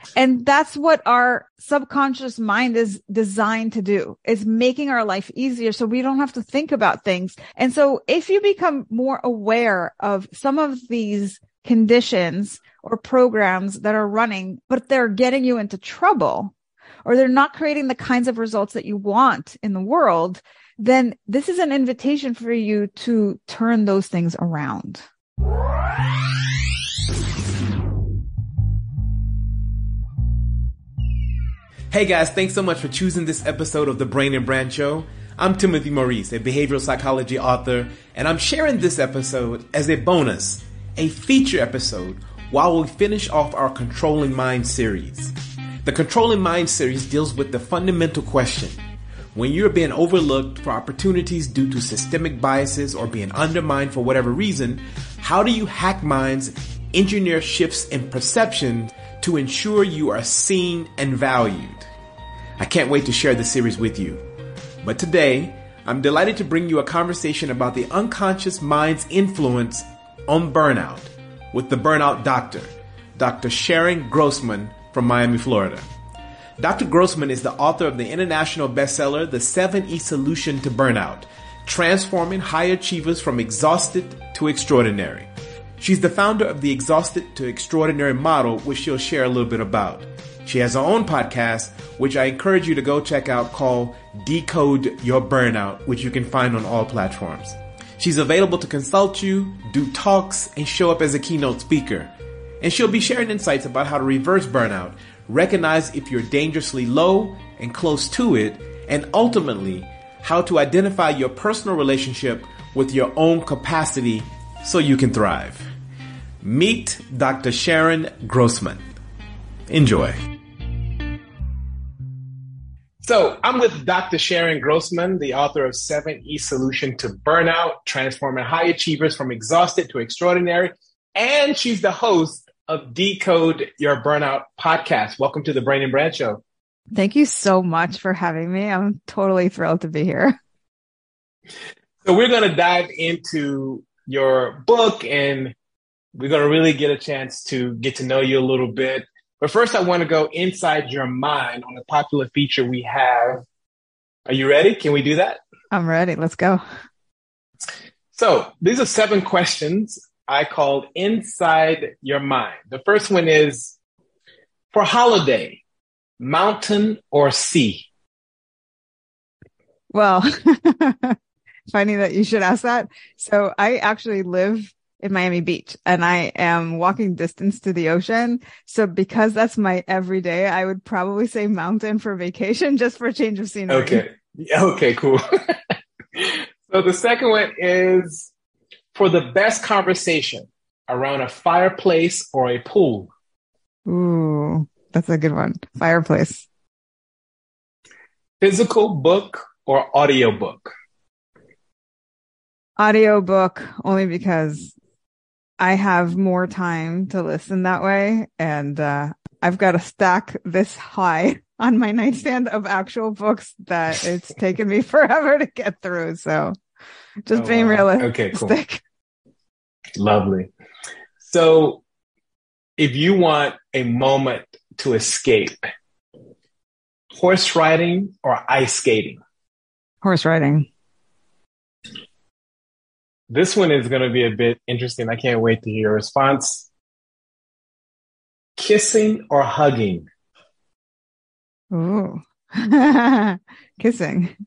And that's what our subconscious mind is designed to do, is making our life easier so we don't have to think about things. And so if you become more aware of some of these conditions or programs that are running, but they're getting you into trouble, or they're not creating the kinds of results that you want in the world, then this is an invitation for you to turn those things around. Hey guys, thanks so much for choosing this episode of the Brain and Brand Show. I'm Timothy Maurice, a behavioral psychology author, and I'm sharing this episode as a bonus, a feature episode, while we finish off our Controlling Mind series. The Controlling Mind series deals with the fundamental question: when you're being overlooked for opportunities due to systemic biases or being undermined for whatever reason, how do you hack minds, engineer shifts in perception to ensure you are seen and valued? I can't wait to share this series with you. But today, I'm delighted to bring you a conversation about the unconscious mind's influence on burnout with the Burnout Doctor, Dr. Sharon Grossman from Miami, Florida. Dr. Grossman is the author of the international bestseller, The 7E Solution to Burnout, Transforming High Achievers from Exhausted to Extraordinary. She's the founder of the Exhausted to Extraordinary model, which she'll share a little bit about. She has her own podcast, which I encourage you to go check out, called Decode Your Burnout, which you can find on all platforms. She's available to consult you, do talks, and show up as a keynote speaker. And she'll be sharing insights about how to reverse burnout, recognize if you're dangerously low and close to it, and ultimately, how to identify your personal relationship with your own capacity so you can thrive. Meet Dr. Sharon Grossman. Enjoy. So I'm with Dr. Sharon Grossman, the author of 7E Solution to Burnout, Transforming High Achievers from Exhausted to Extraordinary. And she's the host of Decode Your Burnout podcast. Welcome to the Brain and Brand Show. Thank you so much for having me. I'm totally thrilled to be here. So we're going to dive into your book, and we're going to really get a chance to get to know you a little bit. But first, I want to go inside your mind on a popular feature we have. Are you ready? Can we do that? I'm ready. Let's go. So these are 7 questions I called Inside Your Mind. The first one is, for holiday, mountain or sea? Well, funny that you should ask that. So I actually live in Miami Beach, and I am walking distance to the ocean. So because that's my everyday, I would probably say mountain for vacation, just for a change of scenery. Okay, cool. So the second one is, for the best conversation, around a fireplace or a pool? Ooh, that's a good one. Fireplace. Physical book or audiobook? Audiobook, only because I have more time to listen that way. And I've got a stack this high on my nightstand of actual books that it's taken me forever to get through. So just being realistic. Okay, cool. Lovely. So if you want a moment to escape, horse riding or ice skating? Horse riding. This one is going to be a bit interesting. I can't wait to hear your response. Kissing or hugging? Ooh. Kissing.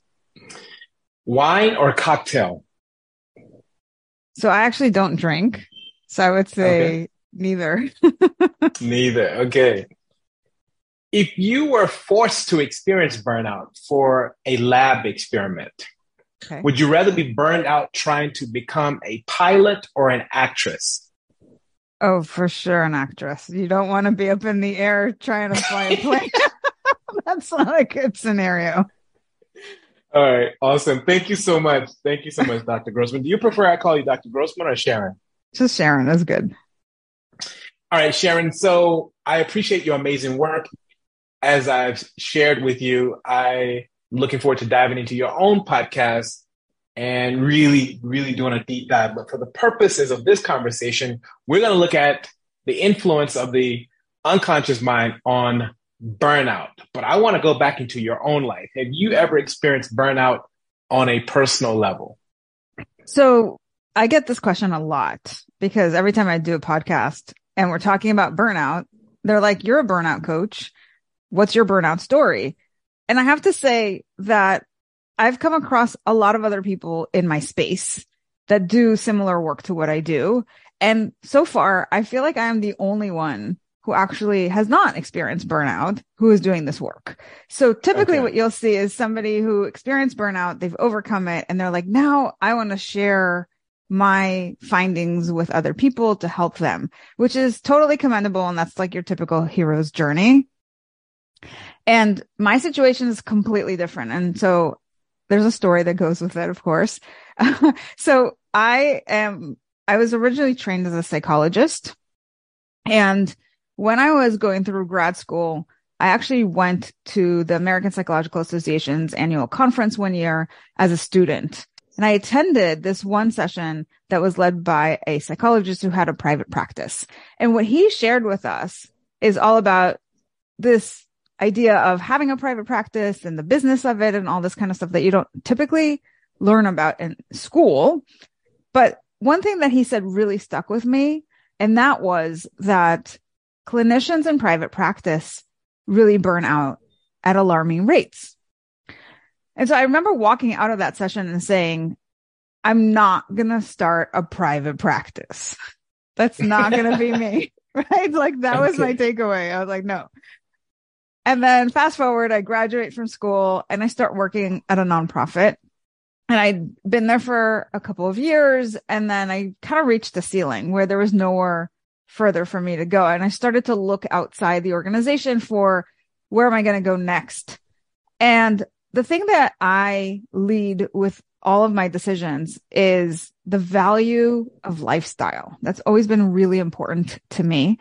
Wine or cocktail? So I actually don't drink. So I would say neither. Neither. Okay. If you were forced to experience burnout for a lab experiment, would you rather be burned out trying to become a pilot or an actress? Oh, for sure, an actress. You don't want to be up in the air trying to fly a plane. That's not a good scenario. All right. Awesome. Thank you so much. Thank you so much, Dr. Grossman. Do you prefer I call you Dr. Grossman or Sharon? Just Sharon. That's good. All right, Sharon. So I appreciate your amazing work. As I've shared with you, I'm looking forward to diving into your own podcast and really, really doing a deep dive. But for the purposes of this conversation, we're going to look at the influence of the unconscious mind on burnout, but I want to go back into your own life. Have you ever experienced burnout on a personal level? So I get this question a lot because every time I do a podcast and we're talking about burnout, they're like, you're a burnout coach. What's your burnout story? And I have to say that I've come across a lot of other people in my space that do similar work to what I do. And so far, I feel like I am the only one who actually has not experienced burnout, who is doing this work. So typically what you'll see is somebody who experienced burnout, they've overcome it, and they're like, now I want to share my findings with other people to help them, which is totally commendable. And that's like your typical hero's journey. And my situation is completely different. And so there's a story that goes with it, of course. So I was originally trained as a psychologist. And when I was going through grad school, I actually went to the American Psychological Association's annual conference one year as a student. And I attended this one session that was led by a psychologist who had a private practice. And what he shared with us is all about this idea of having a private practice and the business of it and all this kind of stuff that you don't typically learn about in school. But one thing that he said really stuck with me, and that was that clinicians in private practice really burn out at alarming rates. And so I remember walking out of that session and saying, I'm not going to start a private practice. That's not going to be me. Right? Like that was my takeaway. I was like, no. And then fast forward, I graduate from school and I start working at a nonprofit. And I'd been there for a couple of years. And then I kind of reached the ceiling where there was nowhere further for me to go. And I started to look outside the organization for where am I going to go next? And the thing that I lead with all of my decisions is the value of lifestyle. That's always been really important to me.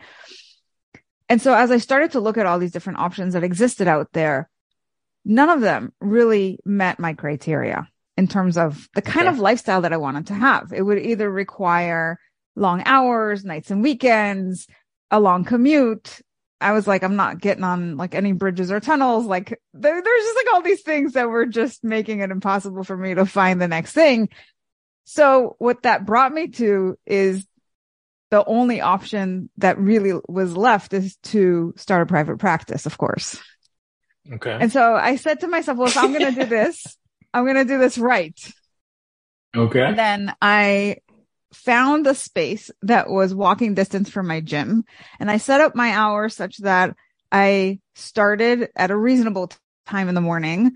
And so as I started to look at all these different options that existed out there, none of them really met my criteria in terms of the kind of lifestyle that I wanted to have. It would either require long hours, nights and weekends, a long commute. I was like, I'm not getting on like any bridges or tunnels. Like there's just like all these things that were just making it impossible for me to find the next thing. So what that brought me to is the only option that really was left is to start a private practice, of course. Okay. And so I said to myself, well, if I'm going to do this, I'm going to do this right. Okay. And then I found a space that was walking distance from my gym. And I set up my hours such that I started at a reasonable time in the morning.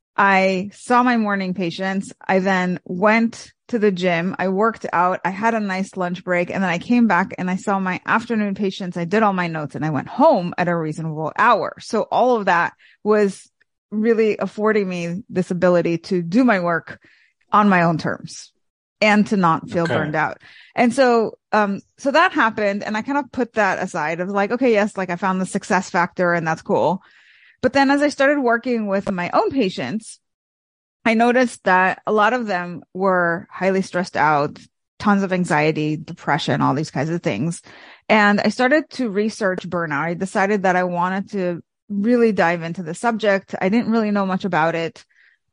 I saw my morning patients. I then went to the gym. I worked out. I had a nice lunch break. And then I came back and I saw my afternoon patients. I did all my notes and I went home at a reasonable hour. So all of that was really affording me this ability to do my work on my own terms and to not feel burned out. And so, so that happened. And I kind of put that aside of like, okay, yes, like I found the success factor and that's cool. But then as I started working with my own patients, I noticed that a lot of them were highly stressed out, tons of anxiety, depression, all these kinds of things. And I started to research burnout. I decided that I wanted to really dive into the subject. I didn't really know much about it.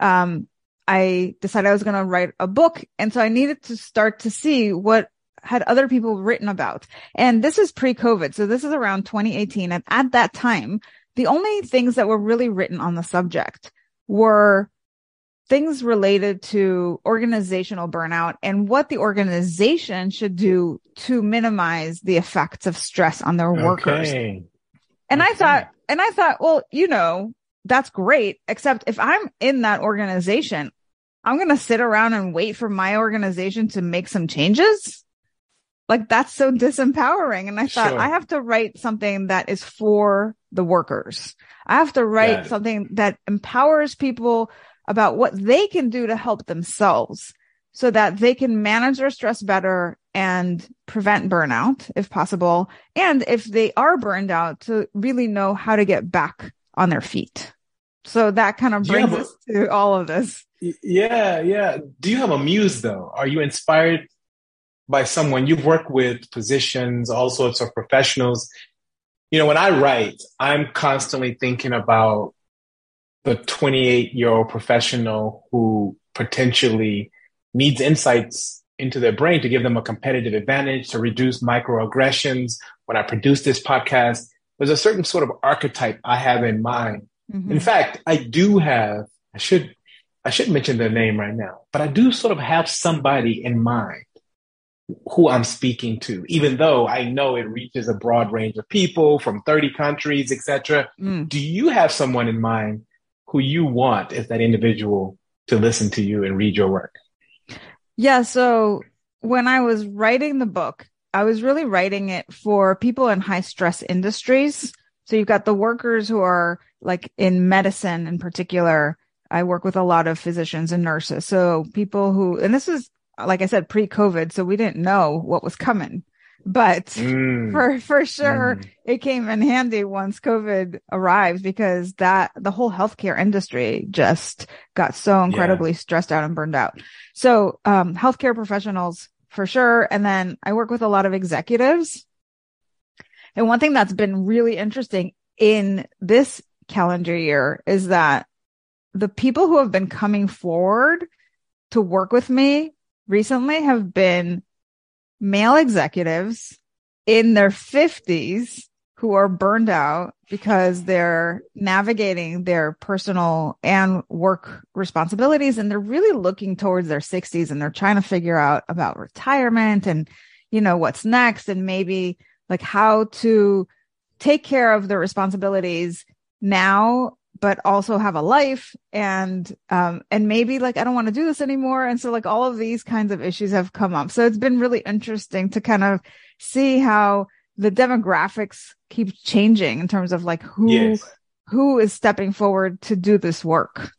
I decided I was going to write a book. And so I needed to start to see what had other people written about. And this is pre-COVID. So this is around 2018. And at that time, the only things that were really written on the subject were things related to organizational burnout and what the organization should do to minimize the effects of stress on their workers. And I thought, well, that's great. Except if I'm in that organization, I'm going to sit around and wait for my organization to make some changes. Like that's so disempowering. And I thought I have to write something that is for the workers. I have to write something that empowers people about what they can do to help themselves so that they can manage their stress better and prevent burnout if possible. And if they are burned out, to really know how to get back on their feet. So that kind of brings us to all of this. Yeah. Do you have a muse though? Are you inspired by someone? You've worked with physicians, all sorts of professionals. When I write, I'm constantly thinking about the 28-year-old professional who potentially needs insights into their brain to give them a competitive advantage, to reduce microaggressions. When I produce this podcast, there's a certain sort of archetype I have in mind. Mm-hmm. In fact, I should mention their name right now, but I do sort of have somebody in mind who I'm speaking to, even though I know it reaches a broad range of people from 30 countries, etc. Do you have someone in mind who you want as that individual to listen to you and read your work? Yeah. So when I was writing the book, I was really writing it for people in high stress industries. So you've got the workers who are like in medicine in particular. I work with a lot of physicians and nurses. So people who, and this is, like I said, pre-COVID, so we didn't know what was coming. But for sure, it came in handy once COVID arrived, because the whole healthcare industry just got so incredibly stressed out and burned out. So healthcare professionals for sure. And then I work with a lot of executives. And one thing that's been really interesting in this calendar year is that the people who have been coming forward to work with me recently have been male executives in their 50s who are burned out because they're navigating their personal and work responsibilities. And they're really looking towards their 60s, and they're trying to figure out about retirement and, what's next, and maybe like how to take care of their responsibilities now, but also have a life, and maybe like, I don't want to do this anymore. And so like all of these kinds of issues have come up. So it's been really interesting to kind of see how the demographics keep changing in terms of like who is stepping forward to do this work.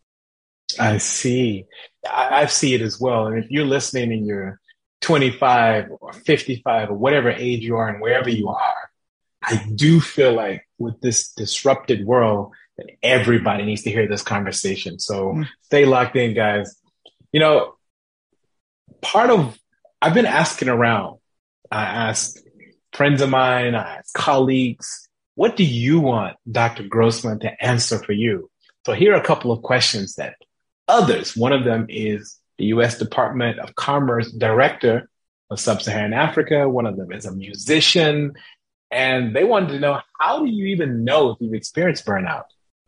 I see. I see it as well. And if you're listening and you're 25 or 55 or whatever age you are and wherever you are, I do feel like with this disrupted world, that everybody needs to hear this conversation. So stay locked in, guys. I've been asking around. I asked friends of mine, I asked colleagues, what do you want Dr. Grossman to answer for you? So here are a couple of questions that others, one of them is the U.S. Department of Commerce Director of Sub-Saharan Africa. One of them is a musician. And they wanted to know, how do you even know if you've experienced burnout?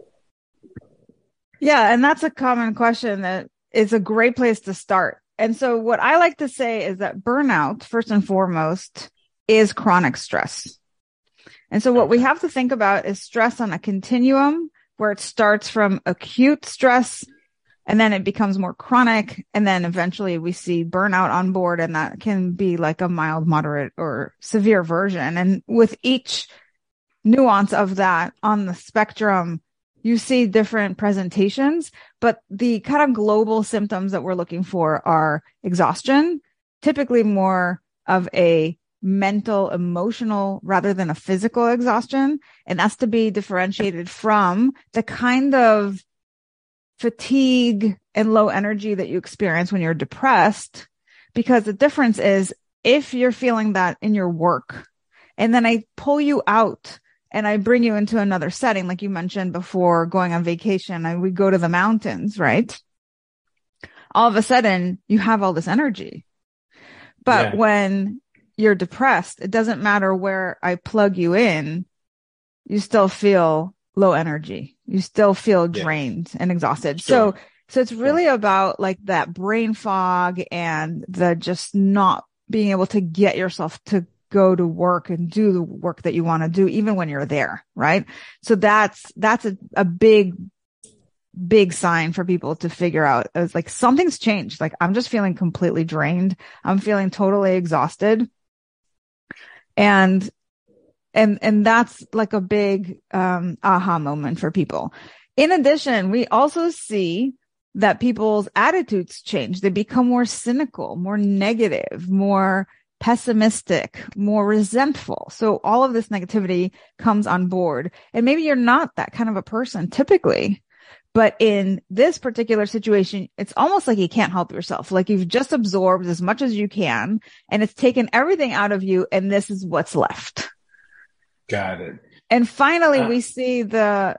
Yeah, and that's a common question that is a great place to start. And so what I like to say is that burnout, first and foremost, is chronic stress. And so what we have to think about is stress on a continuum, where it starts from acute stress, and then it becomes more chronic, and then eventually we see burnout on board, and that can be like a mild, moderate, or severe version. And with each nuance of that on the spectrum, you see different presentations, but the kind of global symptoms that we're looking for are exhaustion, typically more of a mental, emotional, rather than a physical exhaustion. And that's to be differentiated from the kind of fatigue and low energy that you experience when you're depressed, because the difference is if you're feeling that in your work, and then I pull you out and I bring you into another setting, like you mentioned before, going on vacation, and we go to the mountains, right? All of a sudden you have all this energy. But when you're depressed, it doesn't matter where I plug you in, you still feel low energy. You still feel drained and exhausted. Sure. So it's really about like that brain fog and the just not being able to get yourself to go to work and do the work that you want to do, even when you're there. Right. So that's a big sign for people to figure out. It's like something's changed. Like I'm just feeling completely drained. I'm feeling totally exhausted. And that's like a big aha moment for people. In addition, we also see that people's attitudes change. They become more cynical, more negative, more pessimistic, more resentful. So all of this negativity comes on board. And maybe you're not that kind of a person typically, but in this particular situation, it's almost like you can't help yourself. Like you've just absorbed as much as you can, and it's taken everything out of you, and this is what's left. Got it. And finally, we see the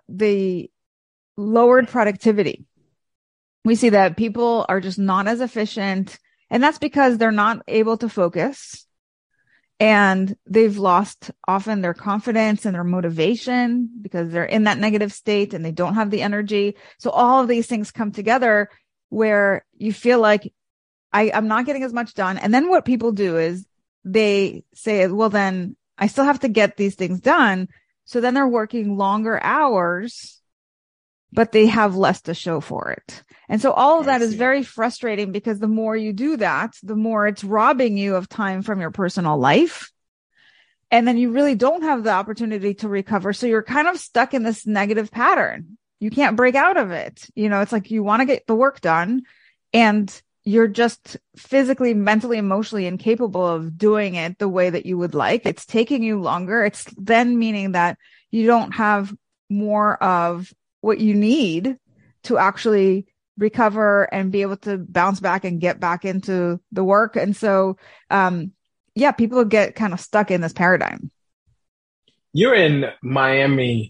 lowered productivity. We see that people are just not as efficient, and that's because they're not able to focus, and they've lost often their confidence and their motivation because they're in that negative state and they don't have the energy. So all of these things come together where you feel like I'm not getting as much done. And then what people do is they say, well, then I still have to get these things done. So then they're working longer hours, but they have less to show for it. And so all of that is very frustrating because the more you do that, the more it's robbing you of time from your personal life. And then you really don't have the opportunity to recover. So you're kind of stuck in this negative pattern. You can't break out of it. You know, it's like you want to get the work done and you're just physically, mentally, emotionally incapable of doing it the way that you would like. It's taking you longer. It's then meaning that you don't have more of what you need to actually recover and be able to bounce back and get back into the work. And so, people get kind of stuck in this paradigm. You're in Miami,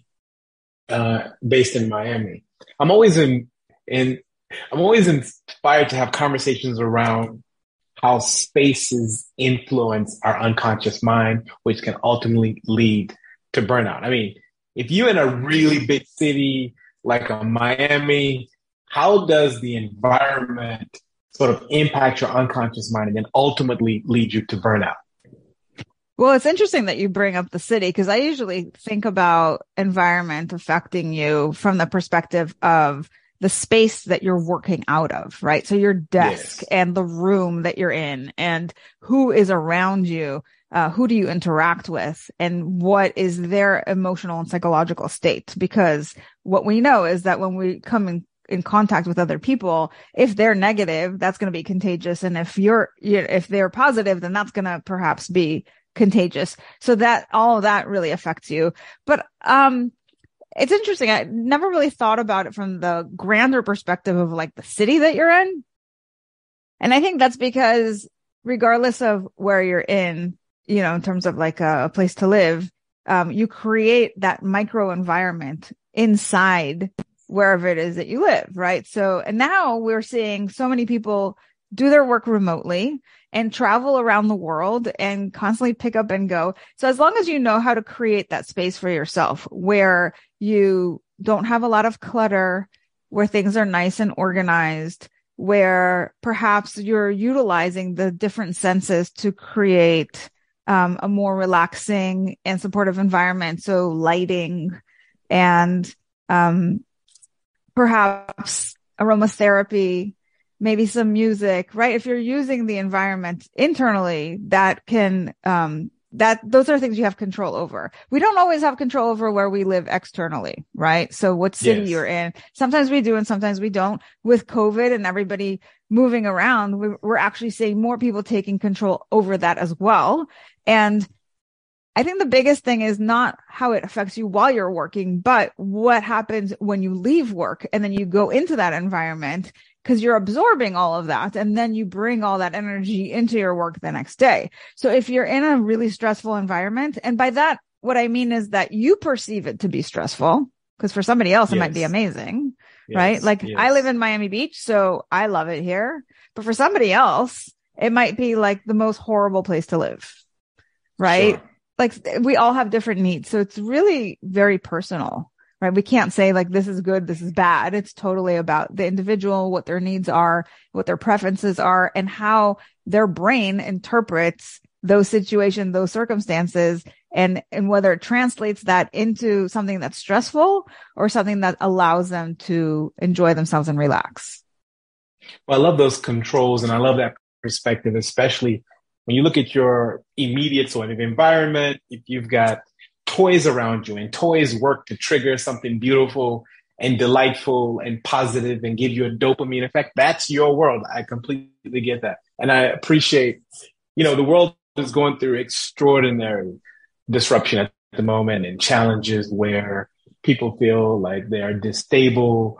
based in Miami. I'm always inspired to have conversations around how spaces influence our unconscious mind, which can ultimately lead to burnout. I mean, if you're in a really big city like a Miami, how does the environment sort of impact your unconscious mind and then ultimately lead you to burnout? Well, it's interesting that you bring up the city because I usually think about environment affecting you from the perspective of the space that you're working out of, right? So your desk and the room that you're in and who is around you, who do you interact with and what is their emotional and psychological state? Because what we know is that when we come in contact with other people, if they're negative, that's going to be contagious. And if they're positive, then that's going to perhaps be contagious. So that all of that really affects you. But, it's interesting. I never really thought about it from the grander perspective of like the city that you're in. And I think that's because regardless of where you're in, you know, in terms of like a place to live, you create that micro environment inside wherever it is that you live, right? So, and now we're seeing so many people do their work remotely and travel around the world and constantly pick up and go. So as long as you know how to create that space for yourself where you don't have a lot of clutter, where things are nice and organized, where perhaps you're utilizing the different senses to create a more relaxing and supportive environment. So lighting and perhaps aromatherapy, maybe some music, right? If you're using the environment internally, that can, those are things you have control over. We don't always have control over where we live externally, right? So what city you're in, sometimes we do and sometimes we don't. With COVID and everybody moving around, we're actually seeing more people taking control over that as well. And I think the biggest thing is not how it affects you while you're working, but what happens when you leave work and then you go into that environment, because you're absorbing all of that and then you bring all that energy into your work the next day. So if you're in a really stressful environment, and by that, what I mean is that you perceive it to be stressful, because for somebody else, it might be amazing, right? Like I live in Miami Beach, so I love it here. But for somebody else, it might be like the most horrible place to live, right? Sure. Like we all have different needs. So it's really very personal, right? We can't say like, this is good, this is bad. It's totally about the individual, what their needs are, what their preferences are, and how their brain interprets those situations, those circumstances, and whether it translates that into something that's stressful or something that allows them to enjoy themselves and relax. Well, I love those controls and I love that perspective, especially when you look at your immediate sort of environment. If you've got toys around you and toys work to trigger something beautiful and delightful and positive and give you a dopamine effect, that's your world. I completely get that. And I appreciate, the world is going through extraordinary disruption at the moment and challenges where people feel like they are distable,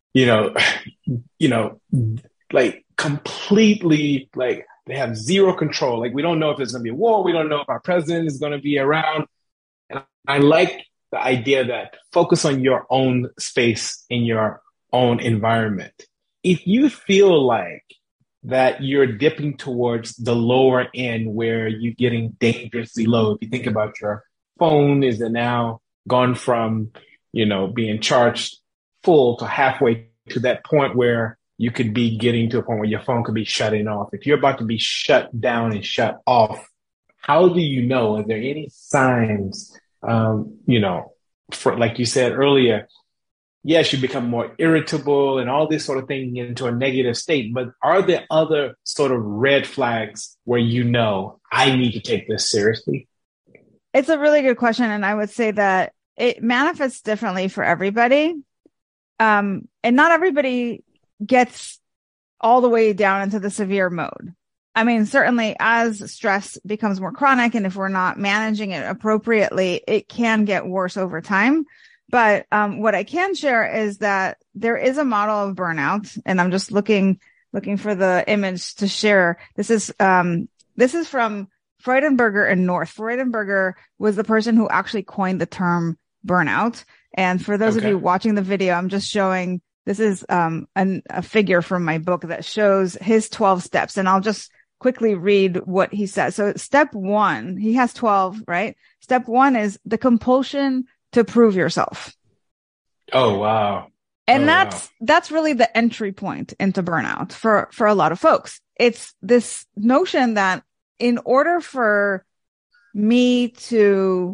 like completely like they have zero control. Like we don't know if there's going to be a war. We don't know if our president is going to be around. And I like the idea that focus on your own space in your own environment. If you feel like that you're dipping towards the lower end where you're getting dangerously low, if you think about your phone, is it now gone from, being charged full to halfway to that point where you could be getting to a point where your phone could be shutting off. If you're about to be shut down and shut off, how do you know? Are there any signs, for, like you said earlier, yes, you become more irritable and all this sort of thing into a negative state, but are there other sort of red flags where I need to take this seriously? It's a really good question. And I would say that it manifests differently for everybody. And not everybody gets all the way down into the severe mode. I mean, certainly as stress becomes more chronic and if we're not managing it appropriately, it can get worse over time. But what I can share is that there is a model of burnout, and I'm just looking for the image to share. This is from Freudenberger and North. Freudenberger was the person who actually coined the term burnout. And for those of you watching the video, I'm just showing, this is a figure from my book that shows his 12 steps. And I'll just quickly read what he says. So step 1, he has 12, right? Step 1 is the compulsion to prove yourself. Oh, wow. And that's really the entry point into burnout for a lot of folks. It's this notion that in order for me to,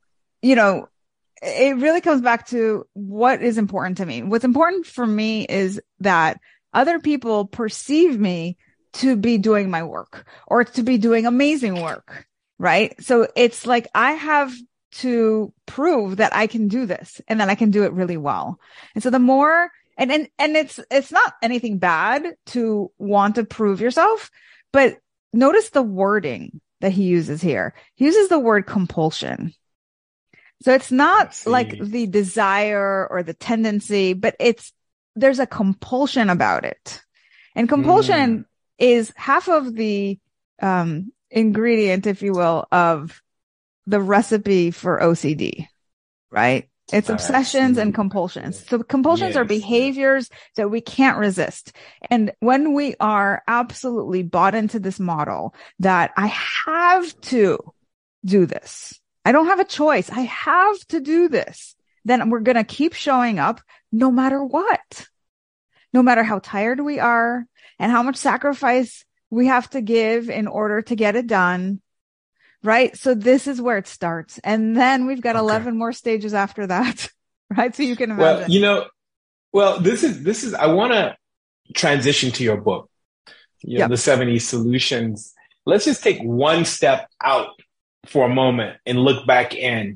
it really comes back to what is important to me. What's important for me is that other people perceive me to be doing my work or to be doing amazing work, right? So it's like I have to prove that I can do this and that I can do it really well. And so the more, and it's not anything bad to want to prove yourself, but notice the wording that he uses here. He uses the word compulsion. So it's not like the desire or the tendency, but there's a compulsion about it. And compulsion is half of the ingredient, if you will, of the recipe for OCD, right? It's obsessions and compulsions. So compulsions are behaviors that we can't resist. And when we are absolutely bought into this model that I have to do this, I don't have a choice, I have to do this, then we're going to keep showing up no matter what, no matter how tired we are and how much sacrifice we have to give in order to get it done. Right. So this is where it starts. And then we've got 11 more stages after that. Right. So you can imagine. This is, I want to transition to your book, the 70 solutions. Let's just take one step out for a moment and look back in,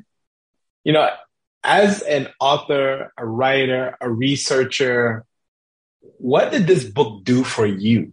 as an author, a writer, a researcher, what did this book do for you?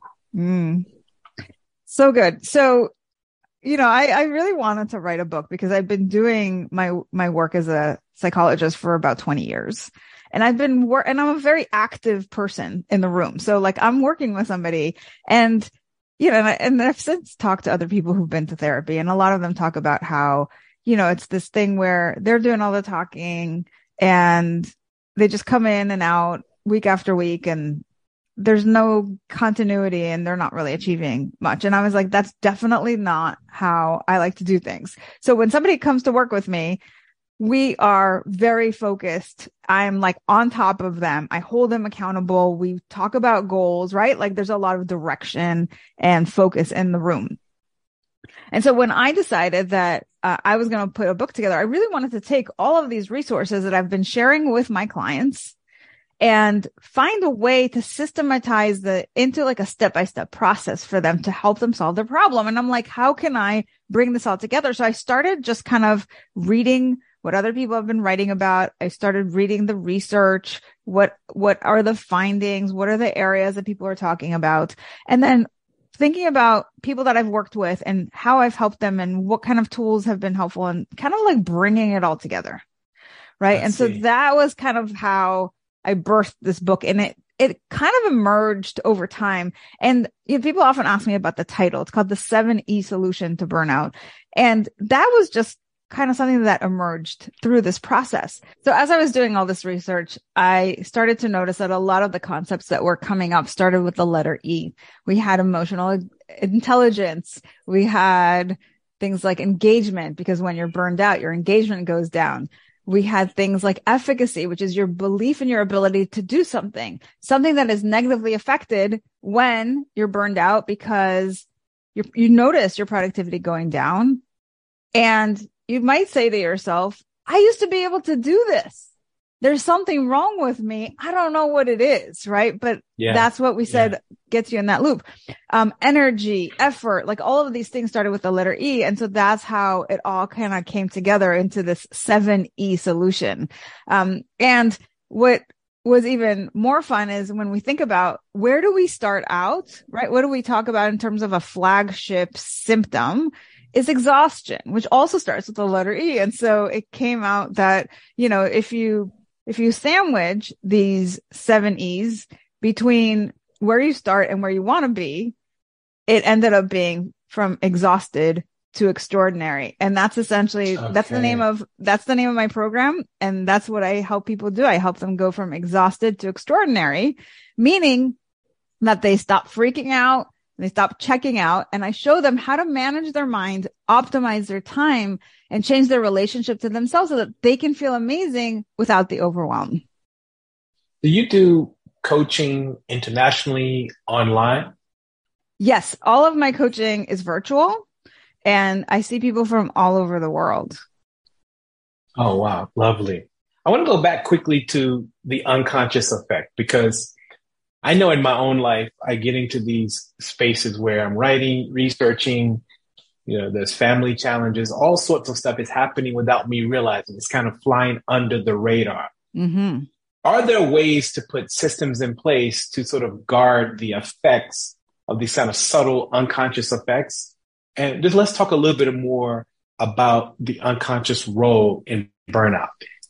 So good. So, I really wanted to write a book because I've been doing my work as a psychologist for about 20 years. And and I'm a very active person in the room. So like I'm working with somebody and, and I've since talked to other people who've been to therapy, and a lot of them talk about how, it's this thing where they're doing all the talking and they just come in and out week after week and there's no continuity and they're not really achieving much. And I was like, that's definitely not how I like to do things. So when somebody comes to work with me, we are very focused. I'm like on top of them. I hold them accountable. We talk about goals, right? Like there's a lot of direction and focus in the room. And so when I decided that I was going to put a book together, I really wanted to take all of these resources that I've been sharing with my clients and find a way to systematize into like a step-by-step process for them to help them solve their problem. And I'm like, how can I bring this all together? So I started just kind of reading what other people have been writing about. I started reading the research. What are the findings? What are the areas that people are talking about? And then thinking about people that I've worked with and how I've helped them and what kind of tools have been helpful and kind of like bringing it all together. Right. And so that was kind of how I birthed this book, and it kind of emerged over time. And people often ask me about the title. It's called The 7E Solution to Burnout. And that was just kind of something that emerged through this process. So as I was doing all this research, I started to notice that a lot of the concepts that were coming up started with the letter E. We had emotional intelligence. We had things like engagement, because when you're burned out, your engagement goes down. We had things like efficacy, which is your belief in your ability to do something that is negatively affected when you're burned out, because you notice your productivity going down. And you might say to yourself, I used to be able to do this. There's something wrong with me. I don't know what it is, right? But that's what we said gets you in that loop. Energy, effort, like all of these things started with the letter E. And so that's how it all kind of came together into this 7E solution. And what was even more fun is when we think about where do we start out, right? What do we talk about in terms of a flagship symptom? Is exhaustion, which also starts with the letter E. And so it came out that, if you sandwich these 7 E's between where you start and where you want to be, it ended up being from exhausted to extraordinary. And that's essentially, that's the name of my program. And that's what I help people do. I help them go from exhausted to extraordinary, meaning that they stop freaking out. They stop checking out, and I show them how to manage their mind, optimize their time, and change their relationship to themselves so that they can feel amazing without the overwhelm. Do you do coaching internationally online? Yes, all of my coaching is virtual, and I see people from all over the world. Oh, wow. Lovely. I want to go back quickly to the unconscious effect, because I know in my own life, I get into these spaces where I'm writing, researching, there's family challenges, all sorts of stuff is happening without me realizing. It's kind of flying under the radar. Mm-hmm. Are there ways to put systems in place to sort of guard the effects of these kind of subtle unconscious effects? And just let's talk a little bit more about the unconscious role in burnout.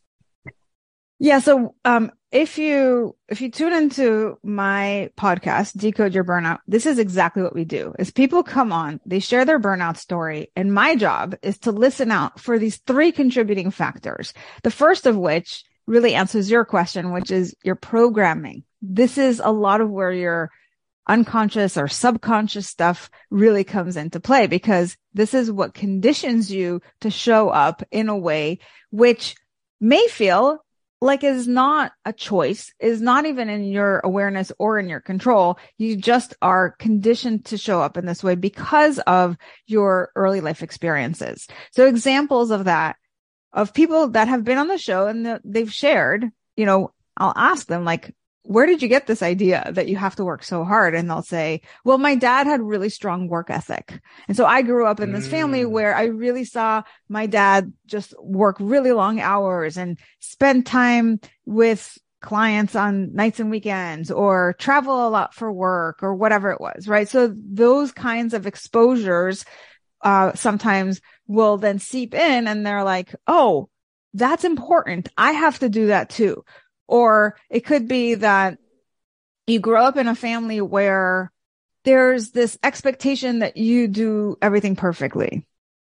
Yeah. So, if you tune into my podcast, Decode Your Burnout, this is exactly what we do. Is people come on, they share their burnout story, and my job is to listen out for these 3 contributing factors. The first of which really answers your question, which is your programming. This is a lot of where your unconscious or subconscious stuff really comes into play, because this is what conditions you to show up in a way which may feel like is not a choice, is not even in your awareness or in your control. You just are conditioned to show up in this way because of your early life experiences. So examples of that, of people that have been on the show and they've shared, I'll ask them, like, where did you get this idea that you have to work so hard? And they'll say, well, my dad had really strong work ethic. And so I grew up in this family where I really saw my dad just work really long hours and spend time with clients on nights and weekends, or travel a lot for work, or whatever it was, right? So those kinds of exposures, sometimes will then seep in, and they're like, oh, that's important. I have to do that too. Or it could be that you grow up in a family where there's this expectation that you do everything perfectly.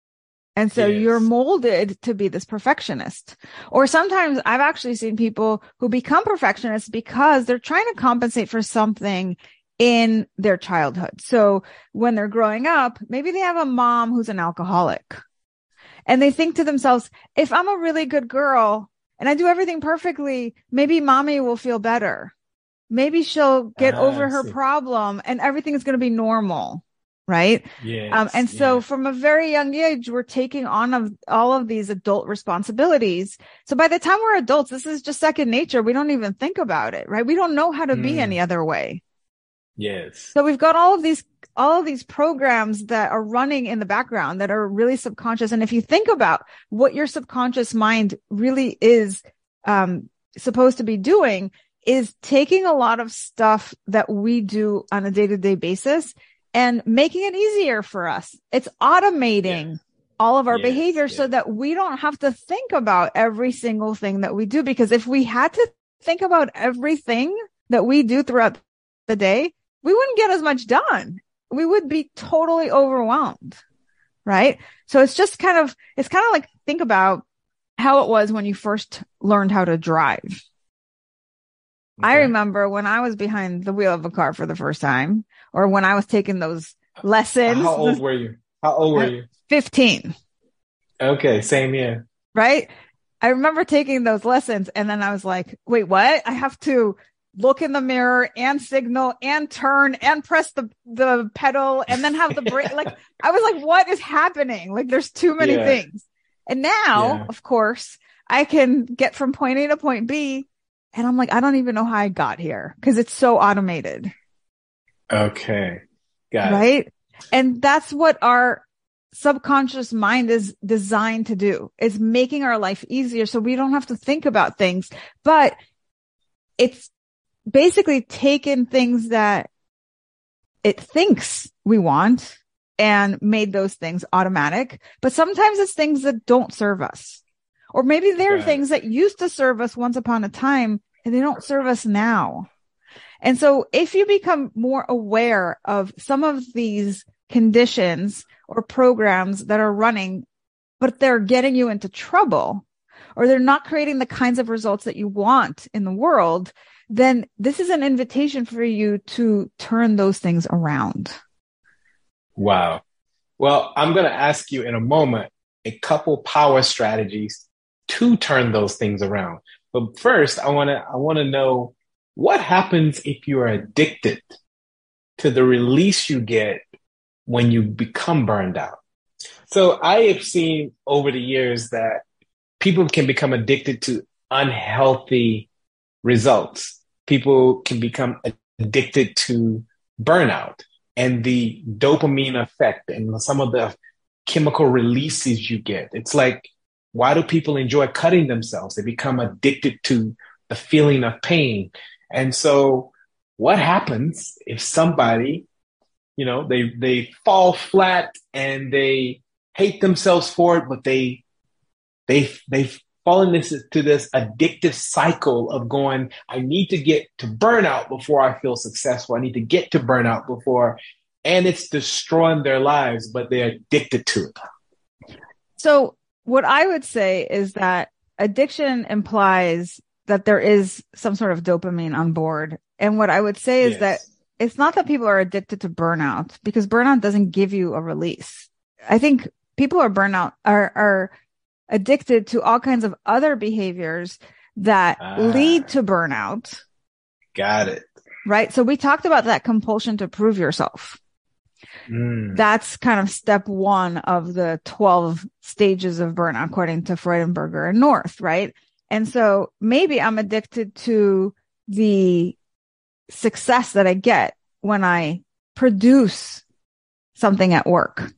And so you're molded to be this perfectionist. Or sometimes I've actually seen people who become perfectionists because they're trying to compensate for something in their childhood. So when they're growing up, maybe they have a mom who's an alcoholic, and they think to themselves, if I'm a really good girl and I do everything perfectly, maybe mommy will feel better. Maybe she'll get over her problem and everything is going to be normal. Right. And so from a very young age, we're taking on all of these adult responsibilities. So by the time we're adults, this is just second nature. We don't even think about it. Right. We don't know how to be any other way. Yes. So we've got all of these programs that are running in the background that are really subconscious. And if you think about what your subconscious mind really is supposed to be doing, is taking a lot of stuff that we do on a day-to-day basis and making it easier for us. It's automating all of our behavior so that we don't have to think about every single thing that we do. Because if we had to think about everything that we do throughout the day, we wouldn't get as much done. We would be totally overwhelmed, right? So it's kind of like, think about how it was when you first learned how to drive. Okay. I remember when I was behind the wheel of a car for the first time, or when I was taking those lessons. How old were you? 15. Okay. Same here. Right. I remember taking those lessons and then I was like, wait, what? I have to look in the mirror and signal and turn and press the pedal and then have the brake. Like, I was like, what is happening? Like, there's too many things. And now, of course, I can get from point A to point B. And I'm like, I don't even know how I got here because it's so automated. Okay. Got it. Right. And that's what our subconscious mind is designed to do, is making our life easier so we don't have to think about things. But it's basically taken things that it thinks we want and made those things automatic. But sometimes it's things that don't serve us. Or maybe they're things that used to serve us once upon a time and they don't serve us now. And so if you become more aware of some of these conditions or programs that are running, but they're getting you into trouble, or they're not creating the kinds of results that you want in the world, then this is an invitation for you to turn those things around. Wow. Well, I'm going to ask you in a moment a couple power strategies to turn those things around. But first, I want to know what happens if you are addicted to the release you get when you become burned out. So I have seen over the years that people can become addicted to unhealthy results. People can become addicted to burnout and the dopamine effect and some of the chemical releases you get. It's like, why do people enjoy cutting themselves? They become addicted to the feeling of pain. And so what happens if somebody, they fall flat and they hate themselves for it, but they fall into this addictive cycle of going, I need to get to burnout before I feel successful. I need to get to burnout before, and it's destroying their lives, but they're addicted to it. So what I would say is that addiction implies that there is some sort of dopamine on board. And what I would say is that it's not that people are addicted to burnout, because burnout doesn't give you a release. I think people are addicted to all kinds of other behaviors that lead to burnout. Got it. Right. So we talked about that compulsion to prove yourself. That's kind of step one of the 12 stages of burnout, according to Freudenberger and North. Right. And so maybe I'm addicted to the success that I get when I produce something at work.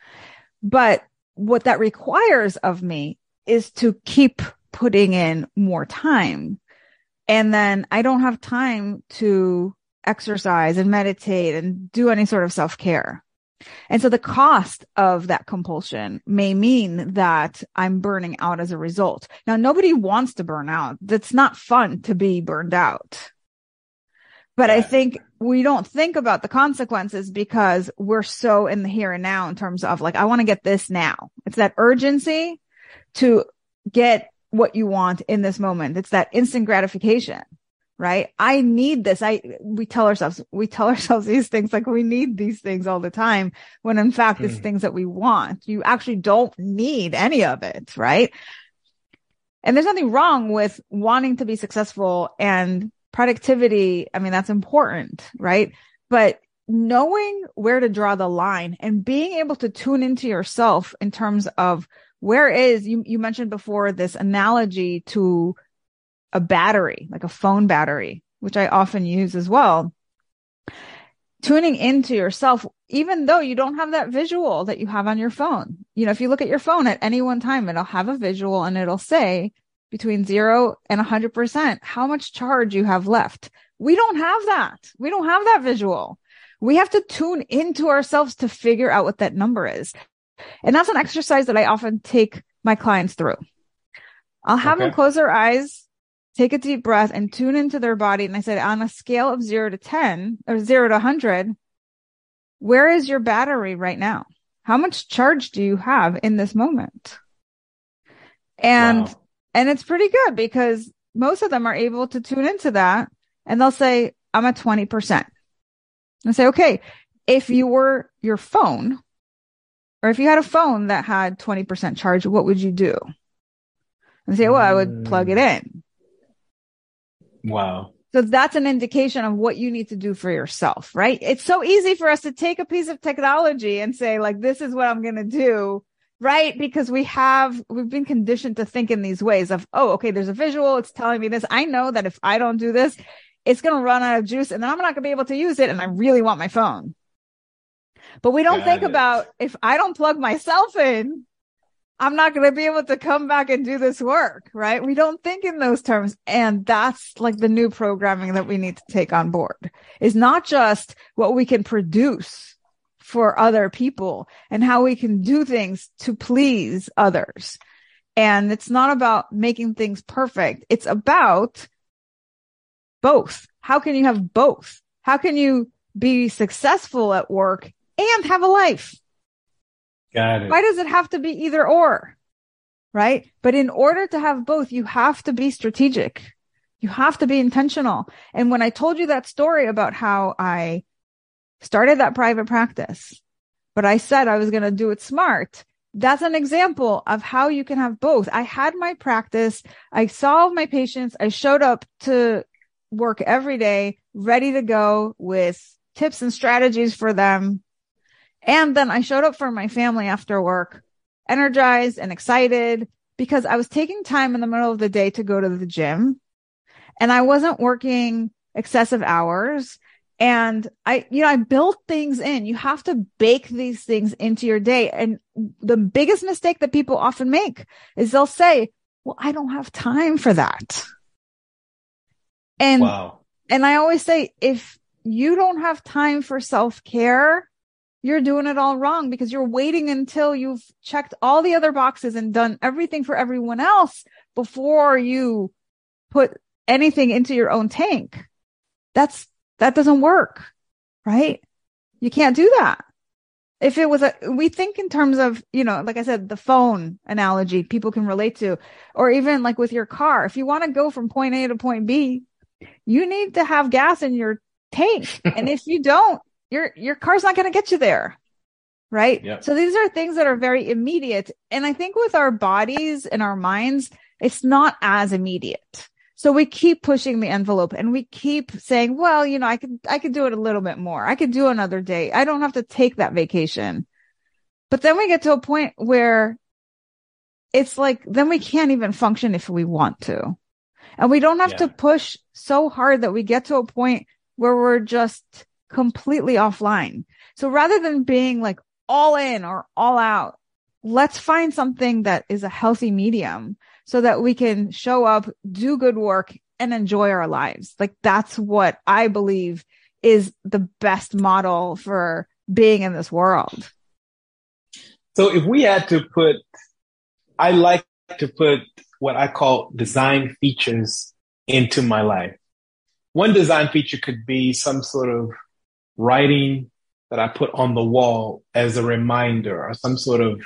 But what that requires of me is to keep putting in more time. And then I don't have time to exercise and meditate and do any sort of self-care. And so the cost of that compulsion may mean that I'm burning out as a result. Now, nobody wants to burn out. That's not fun to be burned out. But I think we don't think about the consequences because we're so in the here and now in terms of like, I want to get this now. It's that urgency to get what you want in this moment. It's that instant gratification, right? I need this. We tell ourselves these things like we need these things all the time, when in fact it's things that we want. You actually don't need any of it, right? And there's nothing wrong with wanting to be successful and productivity. I mean, that's important, right? But knowing where to draw the line and being able to tune into yourself in terms of you mentioned before this analogy to a battery, like a phone battery, which I often use as well. Tuning into yourself, even though you don't have that visual that you have on your phone. If you look at your phone at any one time, it'll have a visual and it'll say between 0 and 100%, how much charge you have left. We don't have that. We don't have that visual. We have to tune into ourselves to figure out what that number is. And that's an exercise that I often take my clients through. I'll have them close their eyes, take a deep breath, and tune into their body. And I said, on a scale of 0 to 10 or 0 to 100, where is your battery right now? How much charge do you have in this moment? And, Wow. and it's pretty good because most of them are able to tune into that and they'll say, I'm at 20%. And I say, okay, if you were your phone, or if you had a phone that had 20% charge, what would you do? And say, well, I would plug it in. Wow. So that's an indication of what you need to do for yourself, right? It's so easy for us to take a piece of technology and say, like, this is what I'm going to do, right? Because we've been conditioned to think in these ways of, oh, okay, there's a visual. It's telling me this. I know that if I don't do this, it's going to run out of juice and then I'm not going to be able to use it. And I really want my phone. But we don't think about, if I don't plug myself in, I'm not going to be able to come back and do this work, right? We don't think in those terms. And that's like the new programming that we need to take on board, is not just what we can produce for other people and how we can do things to please others. And it's not about making things perfect. It's about both. How can you have both? How can you be successful at work and have a life? Got it. Why does it have to be either or? Right? But in order to have both, you have to be strategic. You have to be intentional. And when I told you that story about how I started that private practice, but I said I was going to do it smart, that's an example of how you can have both. I had my practice. I saw my patients. I showed up to work every day, ready to go with tips and strategies for them. And then I showed up for my family after work, energized and excited because I was taking time in the middle of the day to go to the gym and I wasn't working excessive hours. And I built things in. You have to bake these things into your day. And the biggest mistake that people often make is they'll say, well, I don't have time for that. And, wow. And I always say, if you don't have time for self-care, you're doing it all wrong because you're waiting until you've checked all the other boxes and done everything for everyone else before you put anything into your own tank. That doesn't work, right? You can't do that. If it was we think in terms of, like I said, the phone analogy people can relate to, or even like with your car. If you want to go from point A to point B, you need to have gas in your tank. And if you don't, your car's not going to get you there. Right. Yep. So these are things that are very immediate. And I think with our bodies and our minds, it's not as immediate. So we keep pushing the envelope and we keep saying, well, I could do it a little bit more. I could do another day. I don't have to take that vacation. But then we get to a point where it's like, then we can't even function if we want to. And we don't have to push so hard that we get to a point where we're just completely offline. So rather than being like all in or all out, let's find something that is a healthy medium so that we can show up, do good work, and enjoy our lives. Like that's what I believe is the best model for being in this world. So if we had to I like to put what I call design features into my life. One design feature could be some sort of writing that I put on the wall as a reminder or some sort of,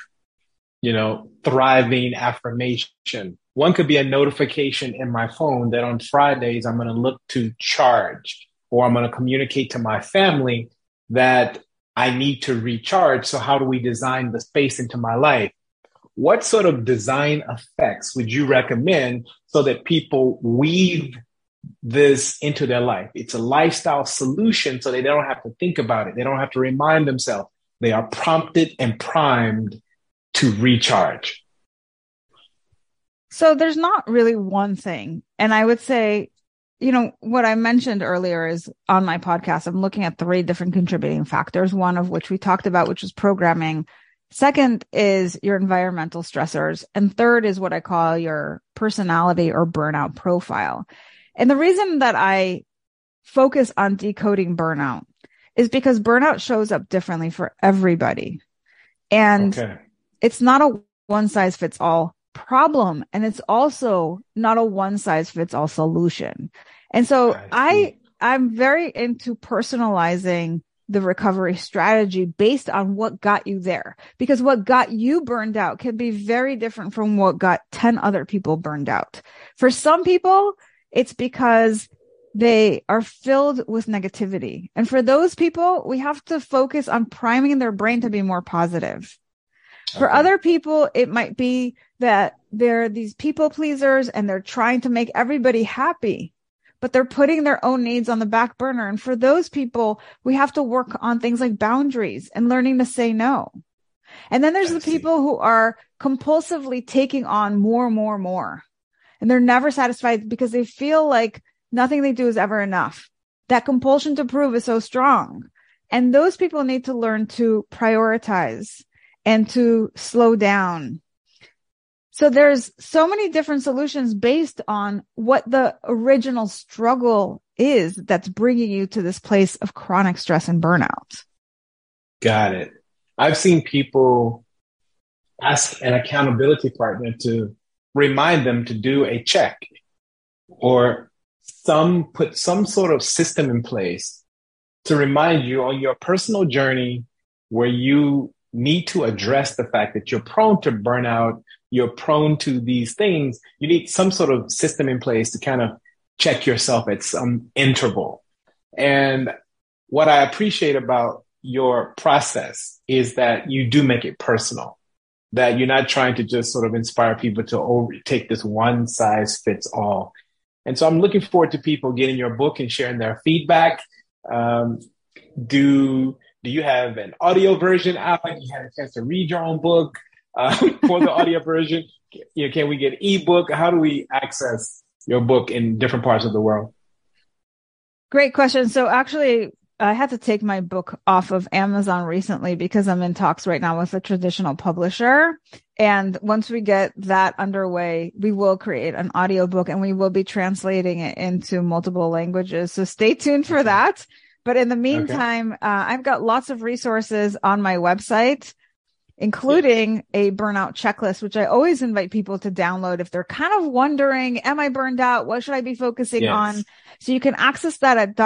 thriving affirmation. One could be a notification in my phone that on Fridays, I'm going to look to charge, or I'm going to communicate to my family that I need to recharge. So how do we design the space into my life? What sort of design effects would you recommend so that people weave this into their life? It's a lifestyle solution so they don't have to think about it. They don't have to remind themselves. They are prompted and primed to recharge. So there's not really one thing. And I would say, what I mentioned earlier is on my podcast, I'm looking at 3 different contributing factors, one of which we talked about, which was programming. Second is your environmental stressors. And third is what I call your personality or burnout profile. And the reason that I focus on decoding burnout is because burnout shows up differently for everybody. And it's not a one size fits all problem. And it's also not a one size fits all solution. And so I'm very into personalizing the recovery strategy based on what got you there. Because what got you burned out can be very different from what got 10 other people burned out. For some people, it's because they are filled with negativity. And for those people, we have to focus on priming their brain to be more positive. Okay. For other people, it might be that they're these people pleasers and they're trying to make everybody happy, but they're putting their own needs on the back burner. And for those people, we have to work on things like boundaries and learning to say no. And then there's the people who are compulsively taking on more. And they're never satisfied because they feel like nothing they do is ever enough. That compulsion to prove is so strong. And those people need to learn to prioritize and to slow down. So there's so many different solutions based on what the original struggle is that's bringing you to this place of chronic stress and burnout. Got it. I've seen people ask an accountability partner to remind them to do a check, or put some sort of system in place to remind you on your personal journey where you need to address the fact that you're prone to burnout, you're prone to these things. You need some sort of system in place to kind of check yourself at some interval. And what I appreciate about your process is that you do make it personal, that you're not trying to just sort of inspire people to take this one size fits all. And so I'm looking forward to people getting your book and sharing their feedback. Do you have an audio version out? You had a chance to read your own book for the audio version? Can we get ebook? How do we access your book in different parts of the world? Great question. So actually, I had to take my book off of Amazon recently because I'm in talks right now with a traditional publisher. And once we get that underway, we will create an audiobook and we will be translating it into multiple languages. So stay tuned for that. But in the meantime, I've got lots of resources on my website, including a burnout checklist, which I always invite people to download if they're kind of wondering, am I burned out? What should I be focusing on? So you can access that at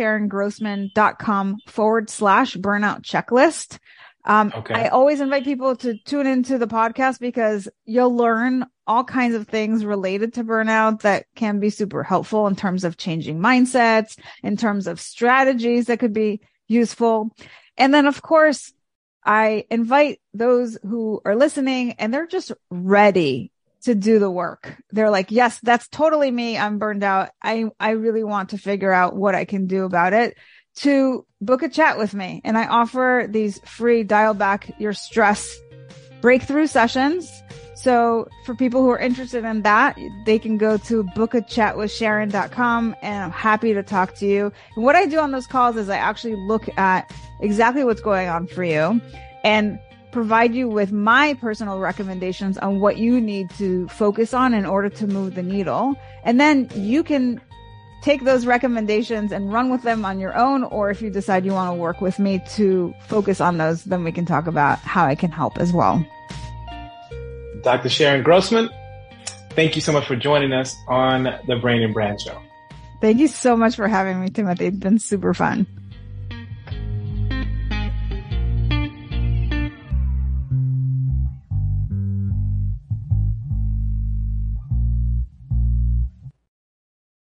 drsharongrossman.com/burnout checklist. I always invite people to tune into the podcast because you'll learn all kinds of things related to burnout that can be super helpful in terms of changing mindsets, in terms of strategies that could be useful. And then, of course, I invite those who are listening and they're just ready to do the work. They're like, yes, that's totally me. I'm burned out. I really want to figure out what I can do about it, to book a chat with me. And I offer these free dial back your stress breakthrough sessions. So for people who are interested in that, they can go to bookachatwithsharon.com and I'm happy to talk to you. And what I do on those calls is I actually look at exactly what's going on for you and provide you with my personal recommendations on what you need to focus on in order to move the needle. And then you can take those recommendations and run with them on your own. Or if you decide you want to work with me to focus on those, then we can talk about how I can help as well. Dr. Sharon Grossman, thank you so much for joining us on the Brain and Brand Show. Thank you so much for having me, Timothy. It's been super fun.